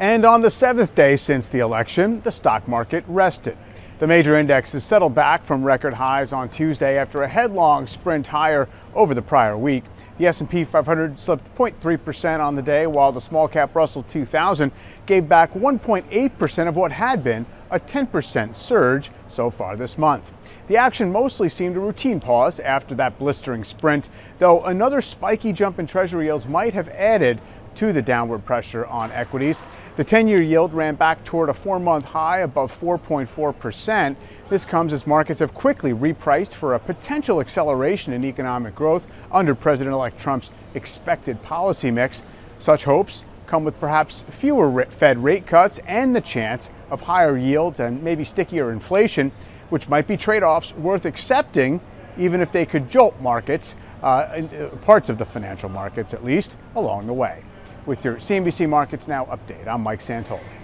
And on the seventh day since the election, the stock market rested. The major indexes settled back from record highs on Tuesday after a headlong sprint higher over the prior week. The S&P 500 slipped 0.3% on the day, while the small-cap Russell 2000 gave back 1.8% of what had been a 10% surge so far this month. The action mostly seemed a routine pause after that blistering sprint, though another spiky jump in Treasury yields might have added to the downward pressure on equities. The 10-year yield ran back toward a 4-month high above 4.4%. This comes as markets have quickly repriced for a potential acceleration in economic growth under President-elect Trump's expected policy mix. Such hopes come with perhaps fewer Fed rate cuts and the chance of higher yields and maybe stickier inflation, which might be trade-offs worth accepting, even if they could jolt markets, parts of the financial markets at least, along the way. With your CNBC Markets Now update, I'm Mike Santoli.